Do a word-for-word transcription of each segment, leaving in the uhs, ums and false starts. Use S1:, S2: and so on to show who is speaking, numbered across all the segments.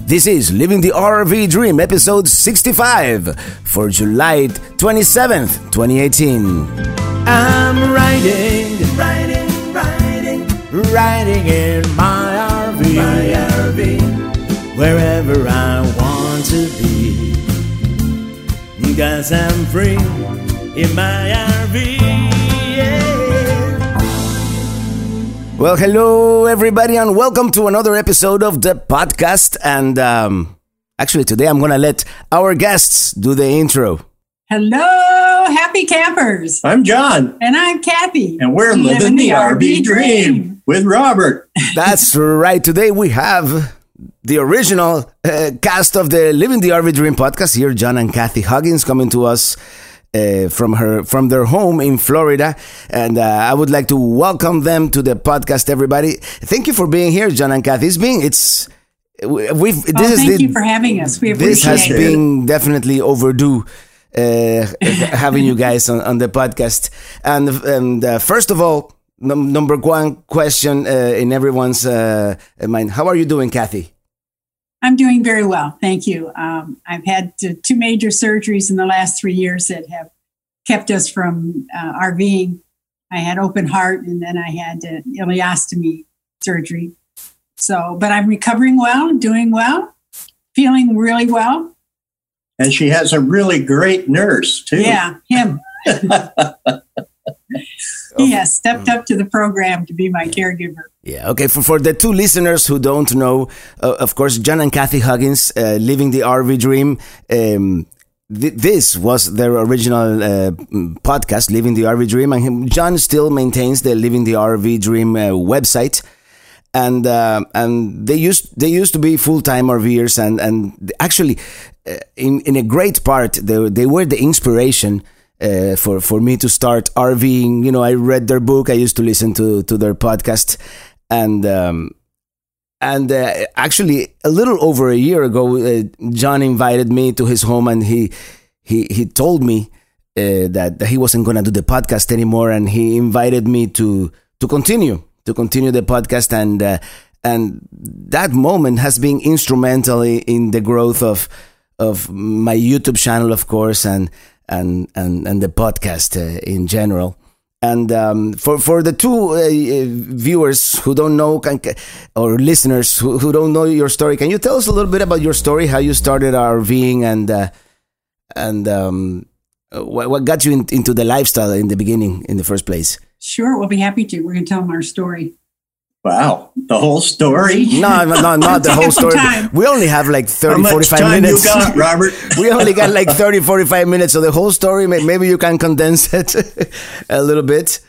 S1: This is Living the R V Dream, episode sixty-five for July twenty-seventh, twenty eighteen. I'm riding, riding, riding, riding in my R V, my R V, wherever I want to be, 'cause I'm free in my R V. Well, hello, everybody, and welcome to another episode of the podcast. And um, actually, today I'm going to let our guests do the intro.
S2: Hello, happy campers.
S3: I'm John.
S2: And I'm Kathy.
S3: And we're living, living the, the R V dream. dream with Robert.
S1: That's right. Today we have the original uh, cast of the Living the R V Dream podcast here, John and Kathy Huggins, coming to us Uh, from her from their home in Florida, and uh, I would like to welcome them to the podcast. Everybody, thank you for being here, John and Kathy. It's been it's we've
S2: oh,
S1: this
S2: thank
S1: is
S2: you for having us. We appreciate
S1: this has
S2: it.
S1: been definitely overdue. Uh, having you guys on, on the podcast, and and uh, first of all, num- number one question uh, in everyone's uh, mind: how are you doing, Kathy?
S2: I'm doing very well, thank you. Um, I've had uh, two major surgeries in the last three years that have kept us from uh, RVing. I had open heart, and then I had uh, ileostomy surgery. So, but I'm recovering well, doing well, feeling really well.
S3: And she has a really great nurse, too.
S2: Yeah, him. He has stepped up to the program to be my caregiver.
S1: Yeah, okay. For, for the two listeners who don't know, uh, of course, John and Kathy Huggins, uh, Living the R V Dream. Um, th- this was their original uh, podcast, Living the R V Dream. And him, John still maintains the Living the R V Dream uh, website. And uh, and they used they used to be full-time RVers. And, and actually, uh, in, in a great part, they, they were the inspiration Uh, for, for me to start RVing. You know, I read their book. I used to listen to, to their podcast. And um, and uh, actually, a little over a year ago, uh, John invited me to his home, and he he, he told me uh, that, that he wasn't going to do the podcast anymore. And he invited me to to continue, to continue the podcast. And, uh, and that moment has been instrumental in the growth of, of my YouTube channel, of course, and And, and and the podcast uh, in general. And um, for for the two uh, viewers who don't know, can, or listeners who, who don't know your story, can you tell us a little bit about your story, how you started RVing, and uh, and um, what, what got you in, into the lifestyle in the beginning, in the first place?
S2: Sure, we'll be happy to. We're going to tell them our story.
S3: Wow, the whole story?
S1: No, no, no, not the whole story. We only have like thirty, forty-five minutes.
S3: How much time you got, Robert?
S1: We only got like thirty, forty-five minutes. So the whole story, maybe you can condense it a little bit.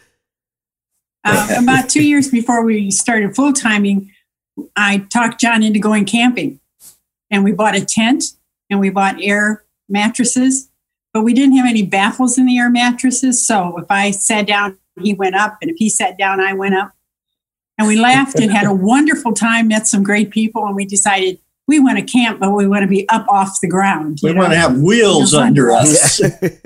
S2: Uh, about two years before we started full-timing, I talked John into going camping. And we bought a tent, and we bought air mattresses. But we didn't have any baffles in the air mattresses. So if I sat down, he went up. And if he sat down, I went up. And we laughed and had a wonderful time, met some great people, and we decided we want to camp, but we want to be up off the ground.
S3: We
S2: know?
S3: want to have wheels under us.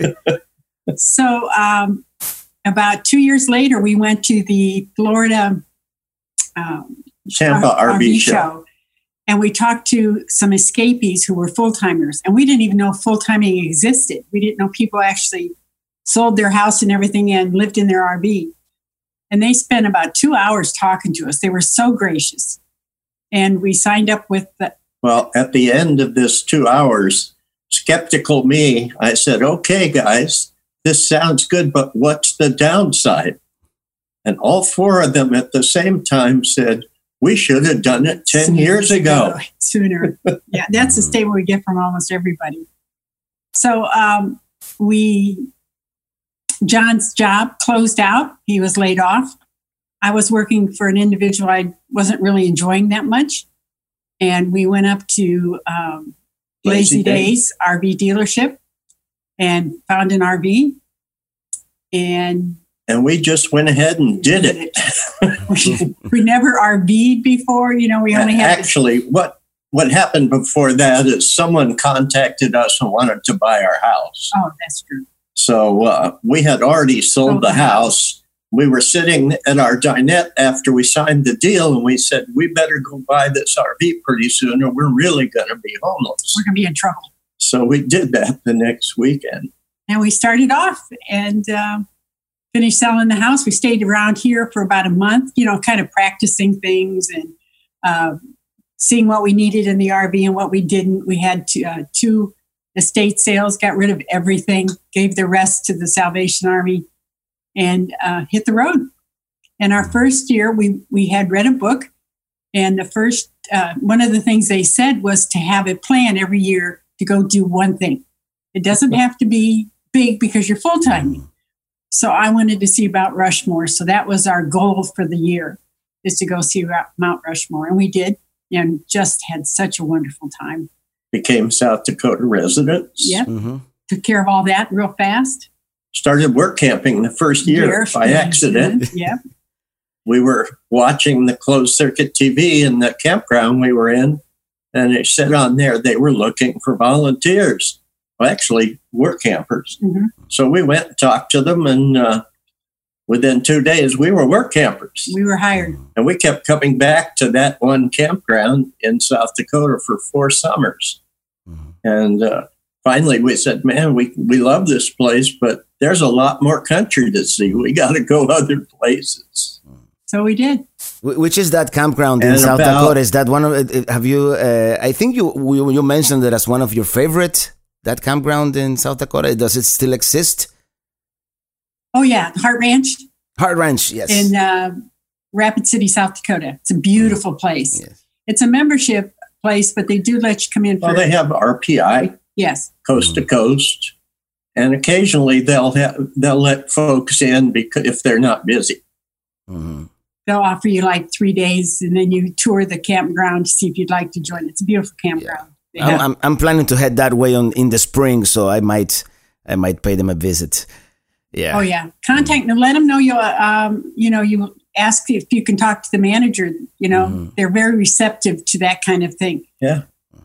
S2: So um, about two years later, we went to the Florida um,
S3: Tampa R V, R V show. show,
S2: and we talked to some escapees who were full-timers, and we didn't even know full-timing existed. We didn't know people actually sold their house and everything and lived in their R V. And they spent about two hours talking to us. They were so gracious. And we signed up with the...
S3: Well, at the end of this two hours, skeptical me, I said, okay, guys, this sounds good, but what's the downside? And all four of them at the same time said, we should have done it ten sooner, years ago.
S2: Sooner. Yeah, that's the statement we get from almost everybody. So um, we... John's job closed out. He was laid off. I was working for an individual I wasn't really enjoying that much. And we went up to um, Lazy, Lazy Days, Days R V dealership and found an R V. And
S3: and we just went ahead and did, did it.
S2: it. we, we never R V'd before. You know, we only had...
S3: Actually, this- what, what happened before that is someone contacted us and wanted to buy our house.
S2: Oh, that's true.
S3: So uh, we had already sold, sold the house, we were sitting at our dinette after we signed the deal, and we said, we better go buy this R V pretty soon, or we're really going to be homeless.
S2: We're going to be in trouble.
S3: So we did that the next weekend.
S2: And we started off and uh, finished selling the house. We stayed around here for about a month, you know, kind of practicing things and uh, seeing what we needed in the R V and what we didn't. We had to, uh, two estate sales, got rid of everything, gave the rest to the Salvation Army, and uh, hit the road. And our first year, we we had read a book, and the first uh, one of the things they said was to have a plan every year to go do one thing. It doesn't have to be big because you're full time. So I wanted to see about Rushmore. So that was our goal for the year, is to go see Mount Rushmore, and we did, and just had such a wonderful time.
S3: Became South Dakota residents.
S2: Yep.
S1: Mm-hmm.
S2: Took care of all that real fast.
S3: Started work camping the first year, year by accident.
S2: Yep.
S3: We were watching the closed circuit T V in the campground we were in, and it said on there they were looking for volunteers. Well, actually, work campers.
S2: Mm-hmm.
S3: So we went and talked to them, and uh, within two days, we were work campers.
S2: We were hired.
S3: And we kept coming back to that one campground in South Dakota for four summers. Mm-hmm. And uh, finally, we said, man, we, we love this place, but there's a lot more country to see. We got to go other places.
S2: So we did.
S1: Which is that campground in
S3: and
S1: South
S3: about,
S1: Dakota? Is that one of, have you, uh, I think you, you you mentioned it as one of your favorite, that campground in South Dakota. Does it still exist?
S2: Oh, yeah. Heart Ranch.
S1: Heart Ranch, yes.
S2: In uh, Rapid City, South Dakota. It's a beautiful place.
S1: Yes.
S2: It's a membership place, but they do let you come in. For
S3: well, they have R P I.
S2: Yes.
S3: Coast mm-hmm. to coast. And occasionally they'll have, they'll let folks in because if they're not busy.
S1: Mm-hmm.
S2: They'll offer you like three days and then you tour the campground to see if you'd like to join. It's a beautiful campground.
S1: Yeah. I'm, I'm I'm planning to head that way on in the spring, so I might I might pay them a visit. Yeah.
S2: Oh yeah. Contact them. Let them know you. Um. You know. You ask if you can talk to the manager. You know, mm-hmm. they're very receptive to that kind of thing.
S3: Yeah.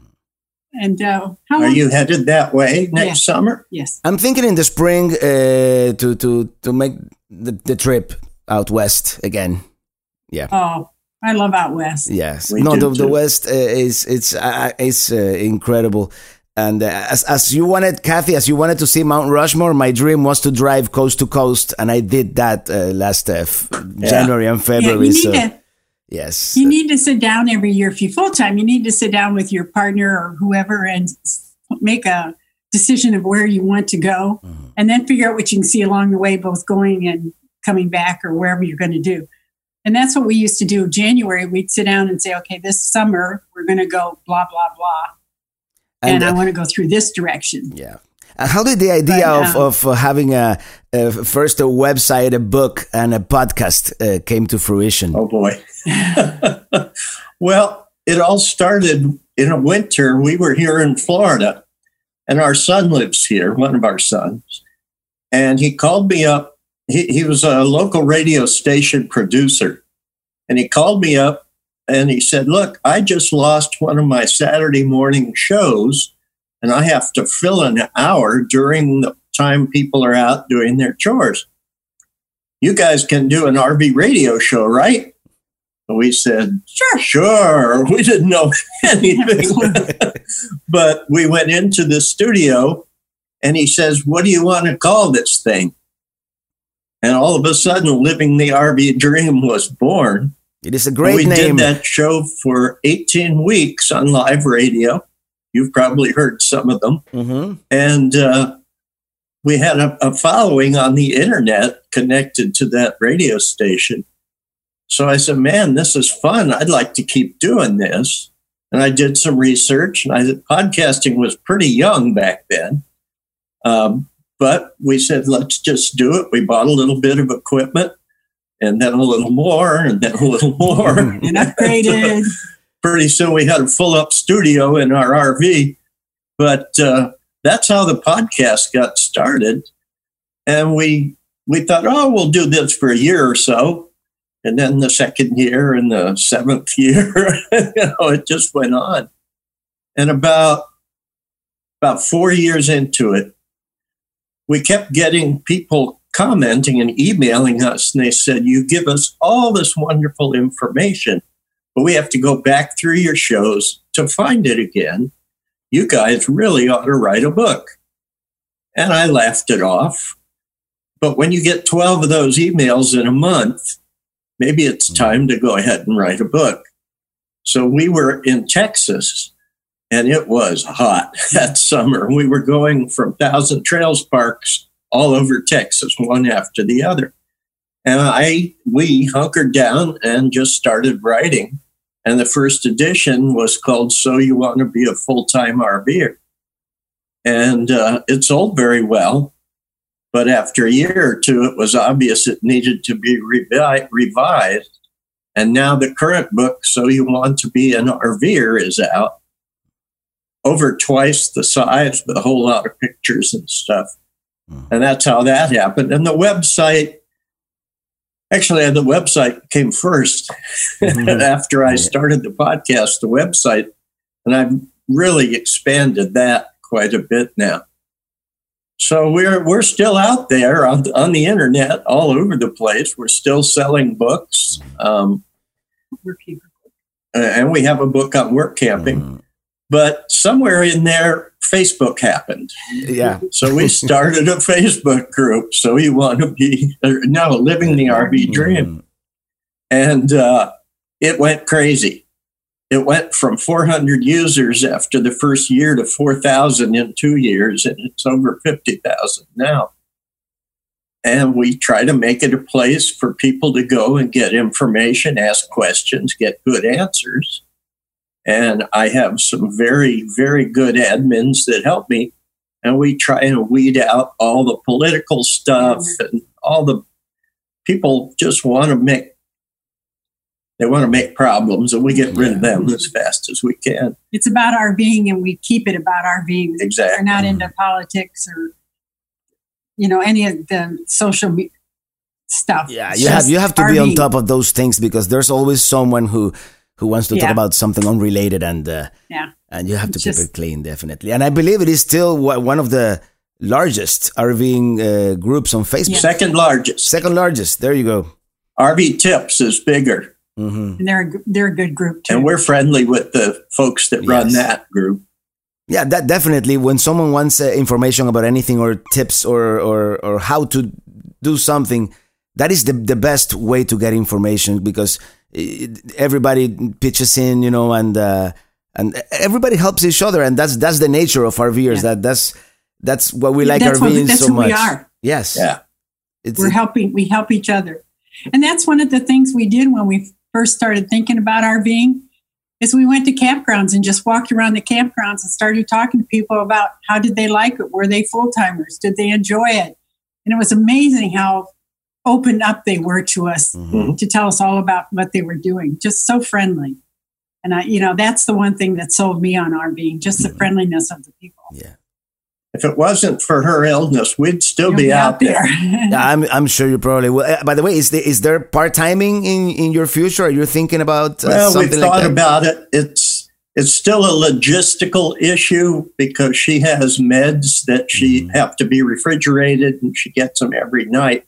S2: And uh, how
S3: are you headed that way next
S2: yes.
S3: summer?
S2: Yes.
S1: I'm thinking in the spring uh, to to to make the, the trip out west again. Yeah.
S2: Oh, I love out west.
S1: Yes.
S3: We
S1: no, the,
S3: too.
S1: the west uh, is it's uh, it's uh, incredible. And uh, as as you wanted, Kathy, as you wanted to see Mount Rushmore, my dream was to drive coast to coast, and I did that uh, last uh, f- yeah. January and February.
S2: Yeah, you
S1: so
S2: need to,
S1: yes,
S2: you need to sit down every year. If you're full time, you need to sit down with your partner or whoever and make a decision of where you want to go, mm-hmm. and then figure out what you can see along the way, both going and coming back or wherever you're going to do. And that's what we used to do. January, we'd sit down and say, okay, this summer, we're going to go blah, blah, blah. And, and uh, I want to go through this direction.
S1: Yeah. Uh, how did the idea but, um, of, of uh, having a, a first a website, a book, and a podcast uh, came to fruition?
S3: Oh, boy. Well, it all started in a winter. We were here in Florida, and our son lives here, one of our sons. And he called me up. He, he was a local radio station producer. And he called me up and he said, look, I just lost one of my Saturday morning shows and I have to fill an hour during the time people are out doing their chores. You guys can do an R V radio show, right? And we said, sure, sure. We didn't know anything. But we went into the studio and he says, what do you want to call this thing? And all of a sudden, Living the R V Dream was born.
S1: It is a great
S3: we
S1: name.
S3: We did that show for eighteen weeks on live radio. You've probably heard some of them.
S1: Mm-hmm.
S3: And uh, we had a, a following on the internet connected to that radio station. So I said, man, this is fun. I'd like to keep doing this. And I did some research. And I podcasting was pretty young back then. Um, But we said, let's just do it. We bought a little bit of equipment and then a little more and then a little more.
S2: And upgraded.
S3: Pretty soon we had a full up studio in our R V. But uh, that's how the podcast got started. And we we thought, oh, we'll do this for a year or so. And then the second year and the seventh year, you know, it just went on. And about about four years into it, we kept getting people commenting and emailing us, and they said, you give us all this wonderful information, but we have to go back through your shows to find it again. You guys really ought to write a book. And I laughed it off. But when you get twelve of those emails in a month, maybe it's time to go ahead and write a book. So we were in Texas, and it was hot that summer. We were going from Thousand Trails parks all over Texas, one after the other. And I, we hunkered down and just started writing. And the first edition was called So You Want to Be a Full-Time RVer. And uh, it sold very well. But after a year or two, it was obvious it needed to be revi- revised. And now the current book, So You Want to Be an RVer, is out. Over twice the size, with a whole lot of pictures and stuff. And that's how that happened. And the website, actually, the website came first mm-hmm. after I started the podcast, the website. And I've really expanded that quite a bit now. So we're we're still out there on, on the internet, all over the place. We're still selling books. Um, and we have a book on work camping. Mm-hmm. But somewhere in there, Facebook happened.
S1: Yeah.
S3: So we started a Facebook group. So you want to be, no, living the R V dream. Mm-hmm. And uh, it went crazy. It went from four hundred users after the first year to four thousand in two years. And it's over fifty thousand now. And we try to make it a place for people to go and get information, ask questions, get good answers. And I have some very, very good admins that help me. And we try and weed out all the political stuff and all the people just want to make, they want to make problems, and we get rid of them as fast as we can.
S2: It's about RVing, and we keep it about RVing.
S3: Exactly.
S2: We're not into politics or, you know, any of the social me- stuff.
S1: Yeah, you have, you have to
S2: RVing.
S1: be on top of those things, because there's always someone who who wants to yeah. talk about something unrelated, and uh,
S2: yeah.
S1: and you have to
S2: Just,
S1: keep it clean, definitely. And I believe it is still one of the largest RVing uh, groups on Facebook.
S2: Yeah.
S3: Second largest.
S1: Second largest. There you go.
S3: R V Tips is bigger.
S1: Mm-hmm.
S2: And they're a, they're a good group too.
S3: And we're friendly with the folks that yes. run that group.
S1: Yeah, that definitely. When someone wants uh, information about anything, or tips, or, or or how to do something, that is the the best way to get information, because everybody pitches in, you know, and uh, and everybody helps each other, and that's that's the nature of RVers. Yeah. That that's that's what we like
S2: that's
S1: RVing
S2: what, that's
S1: so
S2: who
S1: much.
S2: We are.
S1: Yes,
S3: yeah,
S1: it's,
S2: we're helping. We help each other, and that's one of the things we did when we first started thinking about RVing. Is we went to campgrounds and just walked around the campgrounds and started talking to people about how did they like it? Were they full timers? Did they enjoy it? And it was amazing how opened up they were to us mm-hmm. to tell us all about what they were doing. Just so friendly. And I, you know, that's the one thing that sold me on RVing, just the friendliness of the people.
S1: Yeah.
S3: If it wasn't for her illness, we'd still be, be out, out there. there.
S1: yeah, I'm, I'm sure you probably will. Uh, by the way, is there, is there part-timing in, in your future? Are you thinking about uh,
S3: well,
S1: something
S3: we've
S1: like
S3: thought
S1: that?
S3: about it. It's it's still a logistical issue, because she has meds that she mm-hmm. have to be refrigerated, and she gets them every night.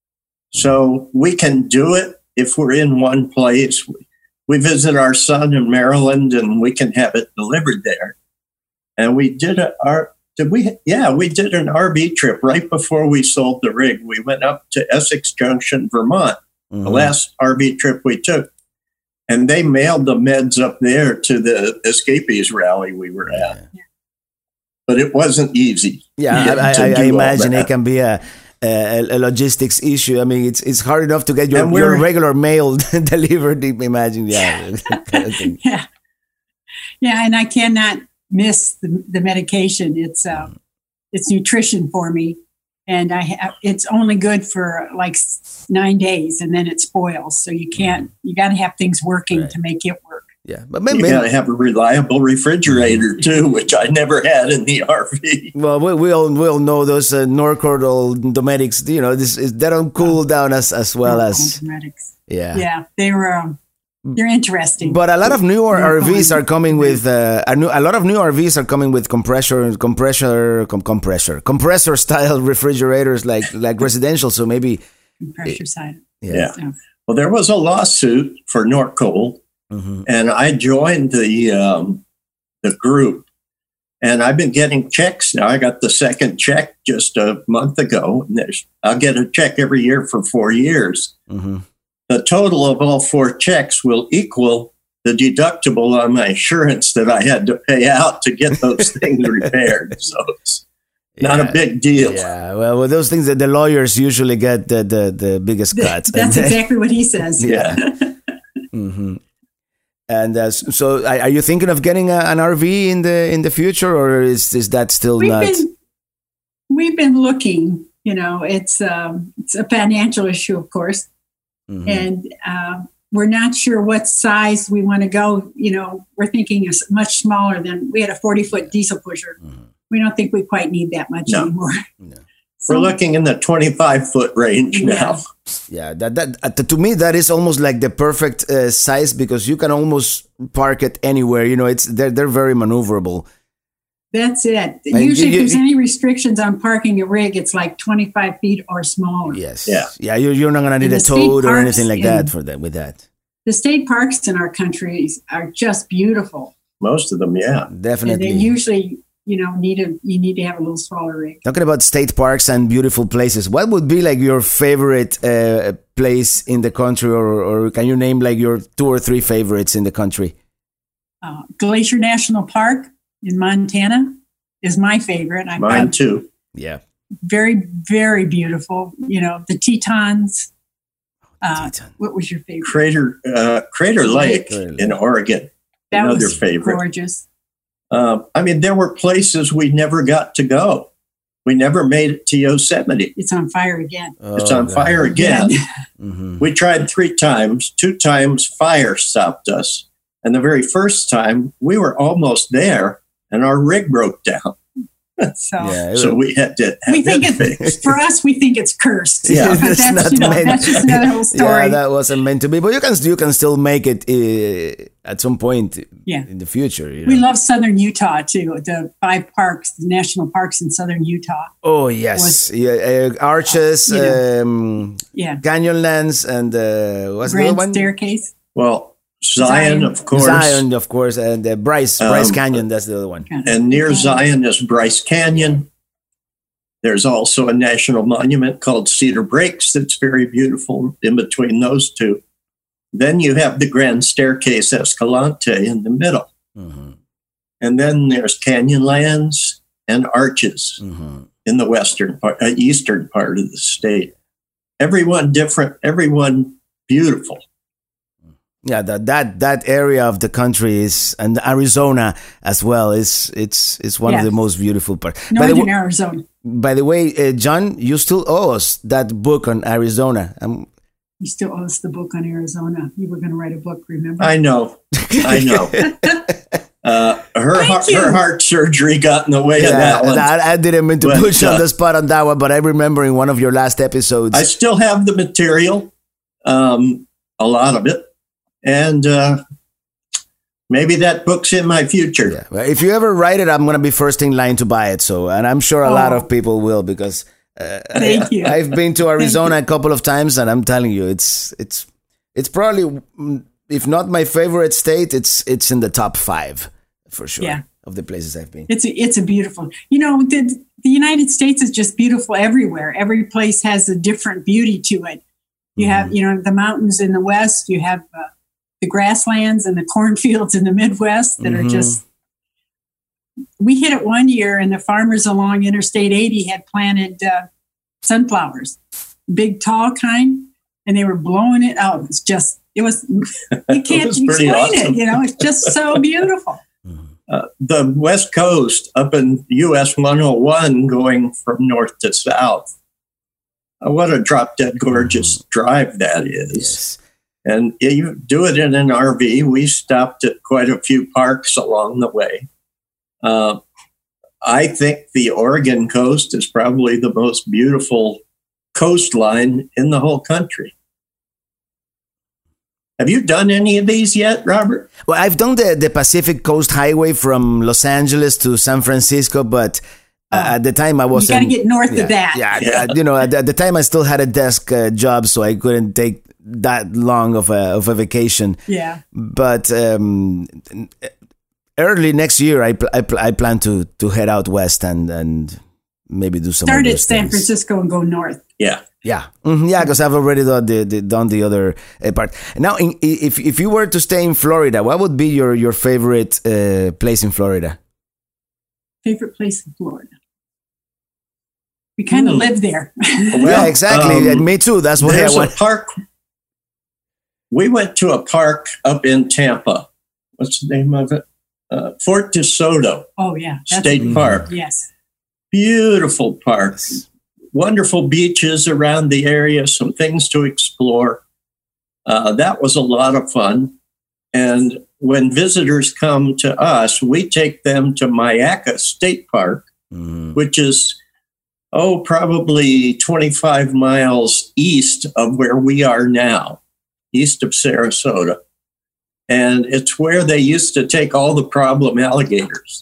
S3: So we can do it if we're in one place. We visit our son in Maryland, and we can have it delivered there. And we did a, our, did we? Yeah, we did an R V trip right before we sold the rig. We went up to Essex Junction, Vermont, mm-hmm. the last R V trip we took. And they mailed the meds up there to the Escapees rally we were at. Yeah. But it wasn't easy.
S1: Yeah, I, I, I imagine it can be a... A, a logistics issue. I mean, it's it's hard enough to get your, your regular mail delivered. Imagine, yeah,
S2: yeah, yeah. And I cannot miss the, the medication. It's uh, it's nutrition for me, and I have, it's only good for like nine days, and then it spoils. So you can't. You got to have things working right. to make it work.
S1: Yeah,
S3: but maybe you got to have a reliable refrigerator too, which I never had in the R V.
S1: Well, we we all we all know those uh, Norcord or Dometics. You know, this is, they don't cool down as as well as
S2: Dometics.
S1: Yeah,
S2: yeah, they were. Um, they're interesting.
S1: But a lot of new R Vs are coming with uh, a, new, a lot of new R Vs are coming with compressor, compressor, com- compressor, compressor style refrigerators, like like residential. So maybe
S2: compressor side.
S1: Yeah.
S3: yeah.
S2: So.
S3: Well, there was a lawsuit for Norcold, mm-hmm. and I joined the um, the group. And I've been getting checks now. I got the second check just a month ago. And there's, I'll get a check every year for four years. Mm-hmm. The total of all four checks will equal the deductible on my insurance that I had to pay out to get those things repaired. So it's yeah. not a big deal.
S1: Yeah, well, with those things that the lawyers usually get the, the, the biggest cuts.
S2: That's exactly what he says.
S3: Yeah.
S1: mm-hmm. And uh, so, are you thinking of getting a, an R V in the in the future, or is is that still
S2: we've
S1: not?
S2: Been, we've been looking. You know, it's um, it's a financial issue, of course, mm-hmm. and uh, we're not sure what size we want to go. You know, we're thinking is much smaller than we had a forty foot diesel pusher. Mm-hmm. We don't think we quite need that much no. anymore. No.
S3: So, we're looking in the twenty-five foot range
S2: yeah.
S3: now.
S1: Yeah, that that uh, to me that is almost like the perfect uh, size, because you can almost park it anywhere. You know, it's they're they're very maneuverable.
S2: That's it. Usually, you, you, if there's any restrictions on parking a rig, it's like twenty-five feet or smaller.
S1: Yes.
S3: Yeah.
S1: Yeah. You're you're not gonna need a toad or anything like that for that with that.
S2: The state parks in our country are just beautiful.
S3: Most of them, yeah,
S1: definitely.
S2: And they usually. You know, need a you need to have a little smaller rig.
S1: Talking about state parks and beautiful places, what would be like your favorite uh, place in the country, or, or can you name like your two or three favorites in the country?
S2: Uh, Glacier National Park in Montana is my favorite. I
S3: Mine too.
S1: Yeah.
S2: Very, very beautiful. You know, the Tetons. Uh,
S1: Teton.
S2: What was your favorite?
S3: Crater uh, Crater Lake
S1: Crater Lake.
S3: in Oregon.
S2: That
S3: Another
S2: was
S3: favorite.
S2: Gorgeous.
S3: Uh, I mean, there were places we never got to go. We never made it to Yosemite.
S2: It's on fire again.
S3: Oh, it's on God. fire again.
S1: mm-hmm.
S3: We tried three times. Two times fire stopped us. And the very first time, we were almost there, and our rig broke down.
S2: So,
S3: yeah, so we had to have
S2: we think
S3: it
S2: it's, for us, we think it's cursed.
S1: Yeah,
S2: but that's,
S1: not
S2: you know,
S1: meant,
S2: that's just another whole story.
S1: Yeah, that wasn't meant to be. But you can you can still make it uh, at some point
S2: yeah.
S1: in the future. You know?
S2: We love Southern Utah, too. The five parks, the national parks in Southern Utah.
S1: Oh, yes. Was, yeah, uh, Arches, you know, um,
S2: yeah.
S1: Canyonlands, and uh, what's
S2: Grand
S1: the other one?
S2: Staircase.
S3: Well, Zion, Zion, of course.
S1: Zion, of course, and uh, Bryce, um, Bryce Canyon, that's the other one.
S3: And near Zion is Bryce Canyon. There's also a national monument called Cedar Breaks that's very beautiful in between those two. Then you have the Grand Staircase Escalante in the middle. Mm-hmm. And then there's Canyonlands and Arches mm-hmm. in the western part, uh, eastern part of the state. Everyone different, everyone beautiful.
S1: Yeah, that that that area of the country is, and Arizona as well, is it's it's one yeah. of the most beautiful parts.
S2: Northern by Arizona.
S1: By the way, uh, John, you still owe us that book on Arizona. Um,
S2: you still owe us the book on Arizona. You were going to write a book, remember?
S3: I know, I know. uh, her heart, her heart surgery got in the way yeah, of that one.
S1: I, I didn't mean to but, push uh, on the spot on that one, but I remember in one of your last episodes.
S3: I still have the material, um, a lot of it. And uh, maybe that book's in my future.
S1: Yeah. Well, if you ever write it, I'm going to be first in line to buy it. So, and I'm sure a oh. lot of people will, because uh,
S2: Thank
S1: I,
S2: you.
S1: I've been to Arizona a couple of times, and I'm telling you, it's it's it's probably, if not my favorite state, it's it's in the top five for sure
S2: yeah.
S1: of the places I've been.
S2: It's a, it's a beautiful. You know, the the United States is just beautiful everywhere. Every place has a different beauty to it. You mm-hmm. have, you know, the mountains in the west. You have. Uh, the grasslands and the cornfields in the Midwest that mm-hmm. are just, we hit it one year, and the farmers along Interstate eighty had planted uh, sunflowers, big tall kind, and they were blowing it out. It's just, it was, you can't
S3: was
S2: explain
S3: awesome.
S2: it, you know, it's just so beautiful.
S3: Uh, the West Coast up in U S one oh one going from north to south. Uh, what a drop dead gorgeous mm-hmm. drive that is.
S1: Yes.
S3: And you do it in an R V. We stopped at quite a few parks along the way. Uh, I think the Oregon coast is probably the most beautiful coastline in the whole country. Have you done any of these yet, Robert?
S1: Well, I've done the, the Pacific Coast Highway from Los Angeles to San Francisco, but uh, oh, at the time I wasn't.
S2: You got to get north
S1: yeah,
S2: of that.
S1: Yeah, yeah. I, you know, at, at the time I still had a desk uh, job, so I couldn't take that long of a of a vacation.
S2: Yeah.
S1: But um, early next year, I pl- I, pl- I plan to to head out west and and maybe do some.
S2: Start
S1: at
S2: San
S1: things.
S2: Francisco and go north.
S3: Yeah.
S1: Yeah, mm-hmm. yeah, because I've already done the, the done the other uh, part. Now, in, if if you were to stay in Florida, what would be your your favorite uh, place in Florida?
S2: Favorite place in Florida? We kind of mm. live there.
S1: Well, yeah, exactly. Um, Me too. That's what I want.
S3: A park. We went to a park up in Tampa. What's the name of it? Uh, Fort DeSoto.
S2: Oh yeah,
S3: That's State mm-hmm. Park.
S2: Yes,
S3: beautiful park. Yes. Wonderful beaches around the area, some things to explore. Uh, that was a lot of fun. And when visitors come to us, we take them to Mayaca State Park, mm. which is, oh, probably twenty-five miles east of where we are now, east of Sarasota. And it's where they used to take all the problem alligators.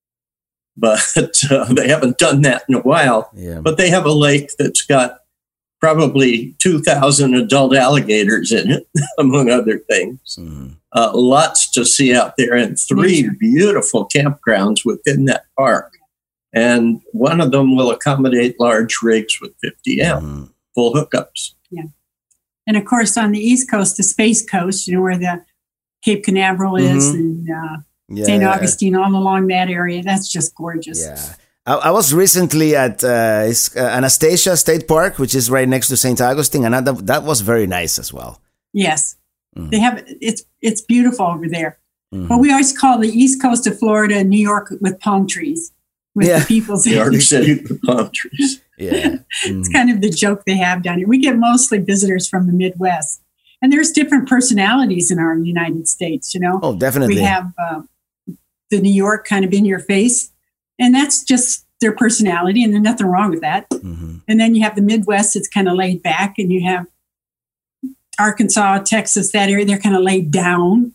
S3: But uh, they haven't done that in a while. Yeah. But they have a lake that's got probably two thousand adult alligators in it, among other things. Mm. Uh, lots to see out there, and three Nature. beautiful campgrounds within that park. And one of them will accommodate large rigs with fifty M, mm. full hookups.
S2: Yeah. And of course, on the East Coast, the Space Coast, you know, where the Cape Canaveral mm-hmm. is, and uh, Yeah. Saint Augustine, all along that area. That's just gorgeous.
S1: Yeah. I, I was recently at uh, Anastasia State Park, which is right next to Saint Augustine, and that, that was very nice as well.
S2: Yes. Mm-hmm. They have it's it's beautiful over there. Mm-hmm. But we always call the East Coast of Florida New York with palm trees. With
S1: yeah.
S2: the people's
S3: New York City with palm trees.
S1: Yeah.
S2: It's mm. kind of the joke they have down here. We get mostly visitors from the Midwest. And there's different personalities in our United States, you know.
S1: Oh, definitely.
S2: We have uh, the New York kind of in your face, and that's just their personality, and there's nothing wrong with that. Mm-hmm. And then you have the Midwest, it's kind of laid back, and you have Arkansas, Texas, that area, they're kind of laid down.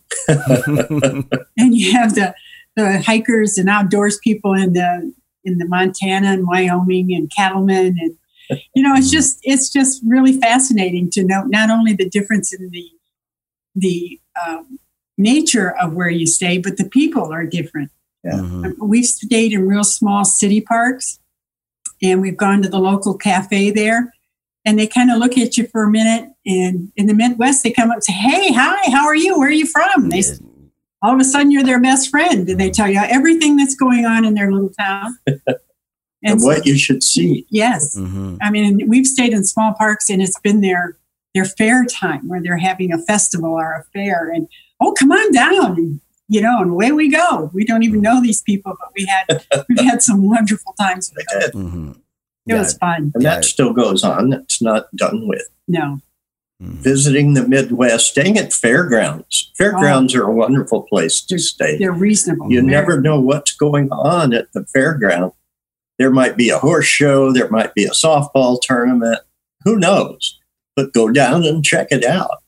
S2: And you have the, the hikers and outdoors people in the in the Montana and Wyoming and cattlemen, and you know, it's just it's just really fascinating to note not only the difference in the the um, nature of where you stay, but the people are different. Yeah. Mm-hmm. We've stayed in real small city parks, and we've gone to the local cafe there, and they kind of look at you for a minute. And in the Midwest, they come up and say, "Hey, hi, how are you? Where are you from?" And they, all of a sudden, you're their best friend, and they tell you everything that's going on in their little town.
S3: And, and what so, you should see.
S2: Yes. Mm-hmm. I mean, we've stayed in small parks, and it's been their, their fair time where they're having a festival or a fair, and oh, come on down, and, you know, and away we go. We don't even know these people, but we had we've had some wonderful times with them. Mm-hmm. It
S3: yeah.
S2: was fun.
S3: And that still goes on. It's not done with.
S2: No.
S3: Mm-hmm. Visiting the Midwest, staying at fairgrounds. Fairgrounds oh. are a wonderful place to stay.
S2: They're reasonable.
S3: You
S2: They're-
S3: never know what's going on at the fairground. There might be a horse show. There might be a softball tournament. Who knows? But go down and check it out.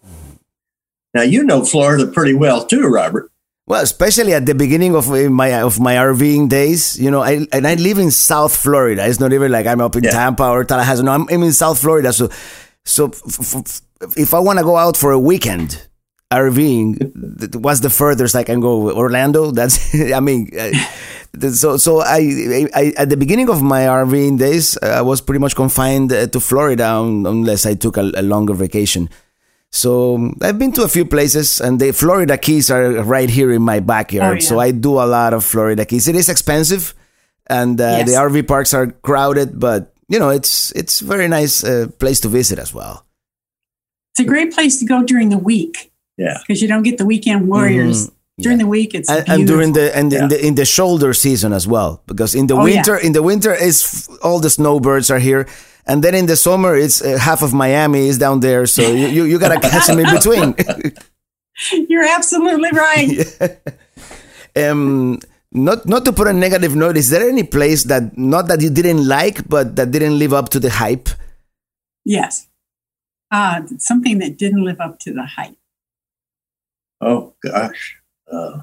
S3: Now, you know Florida pretty well too, Robert.
S1: Well, especially at the beginning of my of my RVing days, you know, I and I live in South Florida. It's not even like I'm up in yeah. Tampa or Tallahassee. No, I'm, I'm in South Florida. So, so f- f- if I want to go out for a weekend RVing, what's the furthest I can go? Orlando? That's I mean. I, So, so I, I, at the beginning of my RVing days, I was pretty much confined to Florida unless I took a, a longer vacation. So I've been to a few places, and the Florida Keys are right here in my backyard. Oh, yeah. So I do a lot of Florida Keys. It is expensive, and uh, yes. the R V parks are crowded, but you know it's it's a very nice uh, place to visit as well.
S2: It's a great place to go during the week.
S3: Yeah,
S2: because you don't get the weekend warriors. Mm-hmm. During yeah. the week, it's
S1: and, and during the and yeah. in the in the shoulder season as well, because in the oh, winter yeah. in the winter is all the snowbirds are here, and then in the summer it's uh, half of Miami is down there, so you you, you gotta catch them in between.
S2: You're absolutely right.
S1: yeah. Um, not not to put a negative note, is there any place that not that you didn't like, but that didn't live up to the hype?
S2: Yes, uh, something that didn't live up to the hype.
S3: Oh gosh. Uh,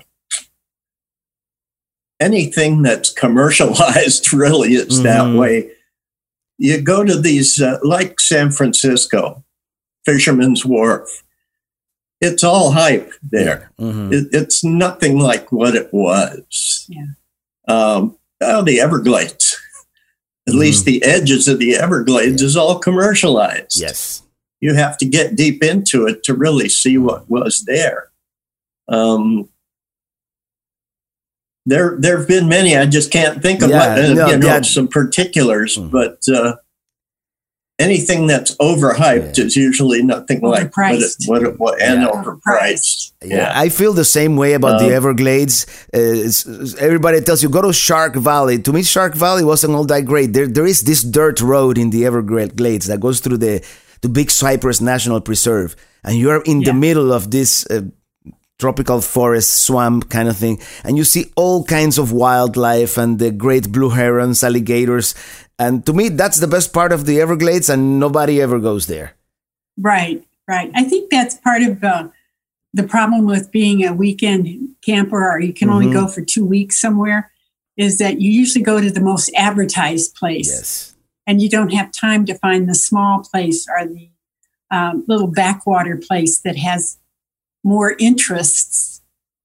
S3: anything that's commercialized really is mm-hmm. that way. You go to these, uh, like San Francisco, Fisherman's Wharf. It's all hype there. Yeah. Mm-hmm. It, it's nothing like what it was.
S2: Yeah.
S3: Um, oh, the Everglades. At mm-hmm. least the edges of the Everglades yeah. is all commercialized.
S1: Yes.
S3: You have to get deep into it to really see what was there. Um, there, there have been many. I just can't think of
S1: yeah,
S3: what, uh,
S1: no,
S3: you know,
S1: yeah.
S3: some particulars, mm-hmm. but uh, anything that's overhyped
S1: yeah.
S3: is usually nothing like what it, what it, what and
S1: yeah.
S3: overpriced.
S1: Yeah. yeah, I feel the same way about um, the Everglades. Uh, it's, it's, everybody tells you go to Shark Valley. To me, Shark Valley wasn't all that great. There, there is this dirt road in the Everglades that goes through the the Big Cypress National Preserve, and you're in yeah. the middle of this uh, tropical forest swamp kind of thing, and you see all kinds of wildlife and the great blue herons, alligators. And to me, that's the best part of the Everglades, and nobody ever goes there.
S2: Right, right. I think that's part of uh, the problem with being a weekend camper, or you can mm-hmm. only go for two weeks somewhere, is that you usually go to the most advertised place.
S1: Yes.
S2: And you don't have time to find the small place or the um, little backwater place that has more interests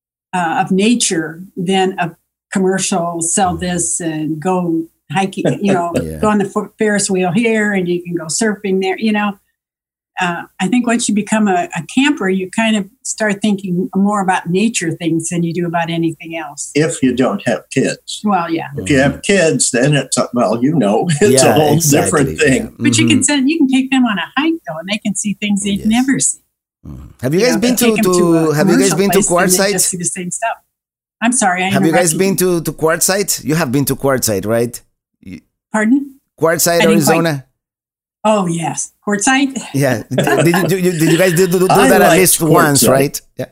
S2: uh, of nature than a commercial, sell this and go hiking, you know, yeah. go on the Ferris wheel here and you can go surfing there, you know. Uh, I think once you become a, a camper, you kind of start thinking more about nature things than you do about anything else.
S3: If you don't have kids.
S2: Well, yeah.
S3: If you have kids, then it's, a, well, you know, it's yeah, a whole exactly. different thing.
S2: Yeah. But mm-hmm. you can send, you can take them on a hike, though, and they can see things they'd yes. never see.
S1: Mm-hmm. Have you guys you know, been to, to, to have you guys been to Quartzsite?
S2: Just see the same stuff. I'm sorry. I
S1: have you guys been to, to Quartzsite? You have been to Quartzsite, right?
S2: Pardon?
S1: Quartzsite, Arizona.
S2: Quite... Oh, yes. Quartzsite?
S1: Yeah. Did you, did you, did you guys do, do, do that at least Quartzsite. once, right? Yeah.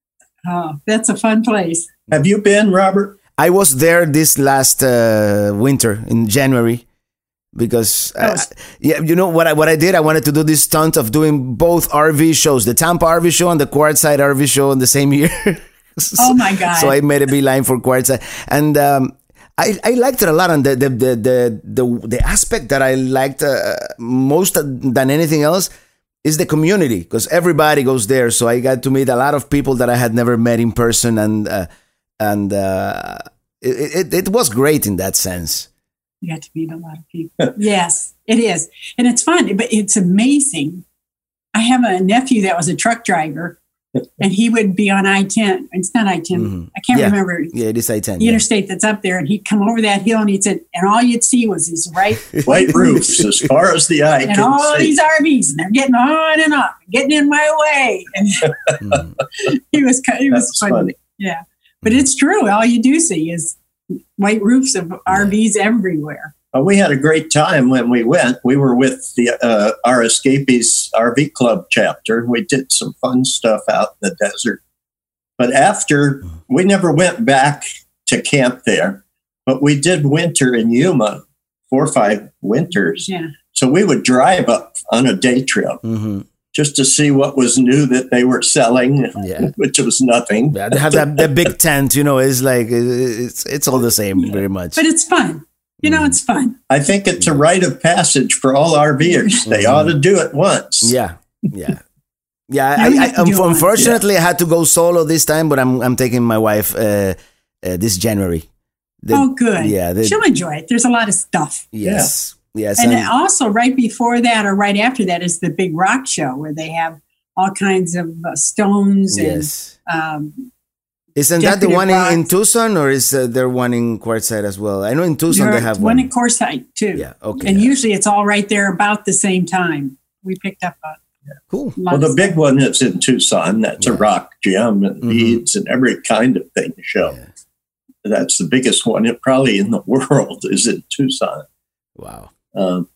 S2: Oh, that's a fun place.
S3: Have you been, Robert?
S1: I was there this last uh, winter in January because, uh, was... yeah, you know what I, what I did? I wanted to do this stunt of doing both R V shows, the Tampa R V show and the Quartzsite R V show in the same year.
S2: so, oh, my God.
S1: So I made a beeline for Quartzsite. And, um, I, I liked it a lot, and the the the the the, the aspect that I liked uh, most than anything else is the community, because everybody goes there. So I got to meet a lot of people that I had never met in person, and uh, and uh, it, it it was great in that sense.
S2: You got to meet a lot of people. Yes, it is, and it's fun, but it's amazing. I have a nephew that was a truck driver. And he would be on I ten. It's not I ten. Mm-hmm. I can't
S1: yeah.
S2: remember.
S1: Yeah, it is I ten.
S2: The
S1: yeah.
S2: interstate that's up there. And he'd come over that hill and he'd say, and all you'd see was these right
S3: white roofs as far as the eye
S2: and
S3: can
S2: all
S3: see.
S2: These R Vs. And they're getting on and on, getting in my way. And mm-hmm. he was, he was funny. funny. Yeah. But mm-hmm. it's true. All you do see is white roofs of R Vs yeah. everywhere.
S3: Well, we had a great time when we went. We were with the uh, our Escapees R V Club chapter. We did some fun stuff out in the desert. But after, we never went back to camp there, but we did winter in Yuma, four or five winters.
S2: Yeah.
S3: So we would drive up on a day trip mm-hmm. just to see what was new that they were selling, yeah. which was nothing.
S1: Yeah, they have that, that big tent, you know, it's like, it's it's all the same yeah. very much.
S2: But it's fun. You know, it's fun.
S3: I think it's a rite of passage for all RVers. They ought to do it once.
S1: Yeah, yeah. Yeah, I, I, I unfortunately yeah. I had to go solo this time, but I'm I'm taking my wife uh, uh, this January.
S2: The, oh, good.
S1: Yeah, the,
S2: she'll enjoy it. There's a lot of stuff.
S1: Yes, yeah. yes.
S2: And, and also, right before that or right after that is the big rock show where they have all kinds of uh, stones
S1: yes.
S2: and. Um,
S1: Isn't that the one in, in Tucson, or is uh, there one in Quartzsite as well? I know in Tucson
S2: there
S1: they have
S2: one.
S1: one
S2: in Quartzsite too.
S1: Yeah, okay.
S2: And
S1: yeah.
S2: usually it's all right there about the same time. We picked up a
S1: yeah. cool.
S3: Well, the big one is in Tucson. That's yeah. a rock gym and mm-hmm. beads and every kind of thing to show. Yeah. That's the biggest one, it probably in the world, is in Tucson.
S1: Wow.
S3: Um,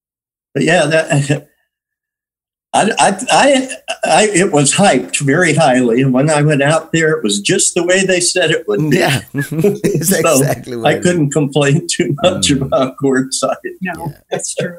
S3: but yeah, that. I, I, I, I, it was hyped very highly. And when I went out there, it was just the way they said it would be.
S1: Yeah, it's
S3: so
S1: exactly what
S3: I, I couldn't complain too much um, about Quartzsite.
S2: No, yeah. That's true.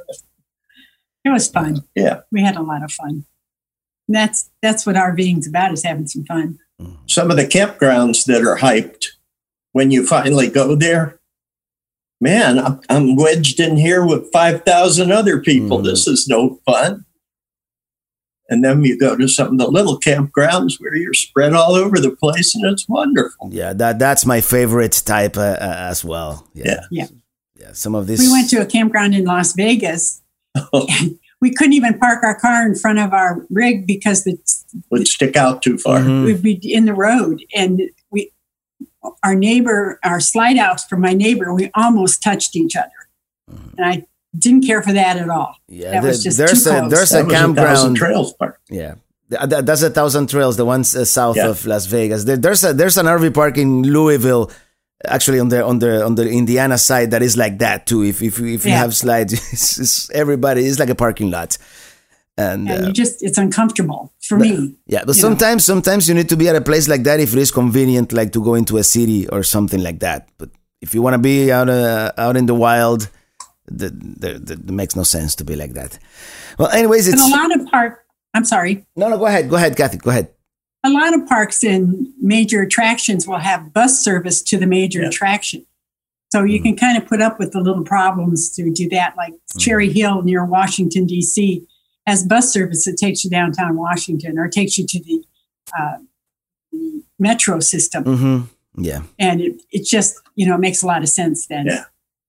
S2: It was fun.
S3: Yeah.
S2: We had a lot of fun. And that's, that's what RVing's about, is having some fun.
S3: some of the campgrounds that are hyped, when you finally go there, man, I'm, I'm wedged in here with five thousand other people. Mm. This is no fun. And then you go to some of the little campgrounds where you're spread all over the place, and it's wonderful.
S1: Yeah, that that's my favorite type uh, uh, as well. Yeah.
S2: yeah, yeah,
S1: yeah. Some of this.
S2: We went to a campground in Las Vegas. Oh. And we couldn't even park our car in front of our rig because the
S3: would stick out too far.
S2: Mm-hmm. We'd be in the road, and we, our neighbor, our slide outs from my neighbor, we almost touched each other, mm-hmm. and I. Didn't care for that at all.
S1: Yeah,
S2: that
S1: the,
S2: was just
S1: there's
S2: too
S1: a
S2: close.
S1: there's
S3: that
S1: a campground.
S3: A Thousand Trails Park.
S1: Yeah, that, that's a Thousand Trails, the ones uh, south
S3: yeah.
S1: of Las Vegas. There, there's a there's an R V park in Louisville, actually on the on the on the Indiana side that is like that too. If if if you
S2: yeah.
S1: have slides, it's, it's everybody it's like a parking lot, and,
S2: and
S1: uh,
S2: you just it's uncomfortable for
S1: but,
S2: me.
S1: Yeah, but sometimes know. sometimes you need to be at a place like that if it is convenient, like to go into a city or something like that. But if you want to be out uh, out in the wild. That, that, that makes no sense to be like that. Well, anyways, it's
S2: and a lot of park. I'm sorry.
S1: No, no, go ahead, go ahead, Kathy, go ahead.
S2: A lot of parks and major attractions will have bus service to the major yeah. attraction, so you mm. can kind of put up with the little problems to do that. Like mm. Cherry Hill near Washington D C has bus service that takes you downtown Washington or takes you to the, uh, the metro system.
S1: Mm-hmm. Yeah,
S2: and it it just you know makes a lot of sense then.
S3: Yeah.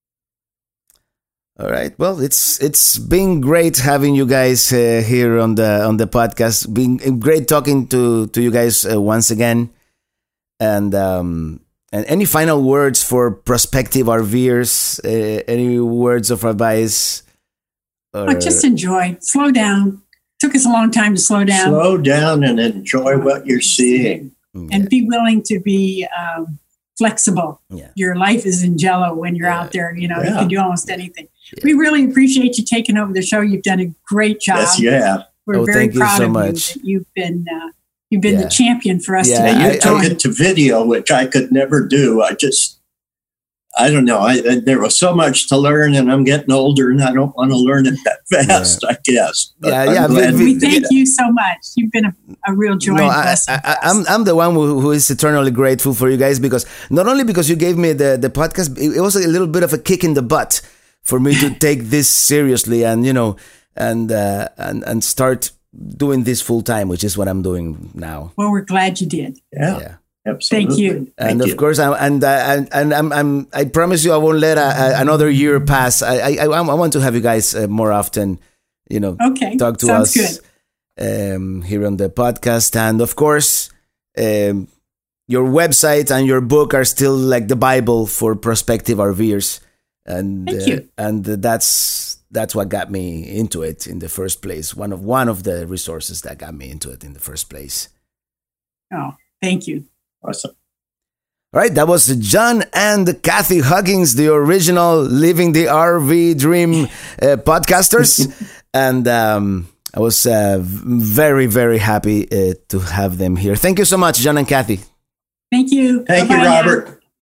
S1: All right. Well, it's it's been great having you guys uh, here on the on the podcast. Been great talking to to you guys uh, once again. And um, and any final words for prospective RVers? Uh, any words of advice?
S2: Or... Oh, just enjoy. Slow down. Took us a long time to slow down.
S3: Slow down and enjoy what you're seeing,
S2: and yeah. be willing to be. Um, flexible.
S1: Yeah.
S2: Your life is in jello when you're yeah. out there. You know, yeah. you can do almost anything.
S1: Yeah.
S2: We really appreciate you taking over the show. You've done a great job.
S3: Yes, yeah.
S2: We're
S1: oh,
S2: very
S1: thank
S2: proud
S1: you so
S2: of
S1: much.
S2: you that you've been uh, you've been
S1: yeah.
S2: the champion for us
S1: yeah,
S2: today.
S3: You
S1: I,
S3: took
S1: I,
S3: it to video, which I could never do. I just, I don't know. I, I there was so much to learn, and I'm getting older, and I don't want to learn it that fast. Yeah. I guess. But
S1: yeah,
S3: I'm
S1: yeah.
S3: glad
S2: we,
S3: we
S2: thank
S3: did.
S2: you so much. You've been a, a real joy.
S1: No,
S2: and
S1: I,
S2: blessing
S1: I,
S2: for us.
S1: I'm I'm the one who, who is eternally grateful for you guys, because not only because you gave me the the podcast, it was a little bit of a kick in the butt for me to take this seriously and you know and uh, and and start doing this full time, which is what I'm doing now.
S2: Well, we're glad you did.
S3: Yeah.
S1: Yeah.
S3: Absolutely.
S2: Thank you.
S1: And
S3: Thank
S1: of
S3: you.
S1: course, I, and uh, and and I'm, I'm I promise you, I won't let a, a, another year pass. I, I I want to have you guys uh, more often. You know,
S2: okay.
S1: talk to
S2: Sounds
S1: us um, here on the podcast, and of course, um, your website and your book are still like the Bible for prospective RVers, and
S2: Thank
S1: uh,
S2: you.
S1: and that's that's what got me into it in the first place. One of one of the resources that got me into it in the first place.
S2: Oh, thank you.
S3: Awesome.
S1: All right, that was John and Kathy Huggins, the original Living the R V Dream uh, podcasters. And um, I was uh, very, very happy uh, to have them here. Thank you so much, John and Kathy.
S2: Thank you.
S3: Thank
S2: Bye-bye
S3: you,
S2: now.
S3: Robert.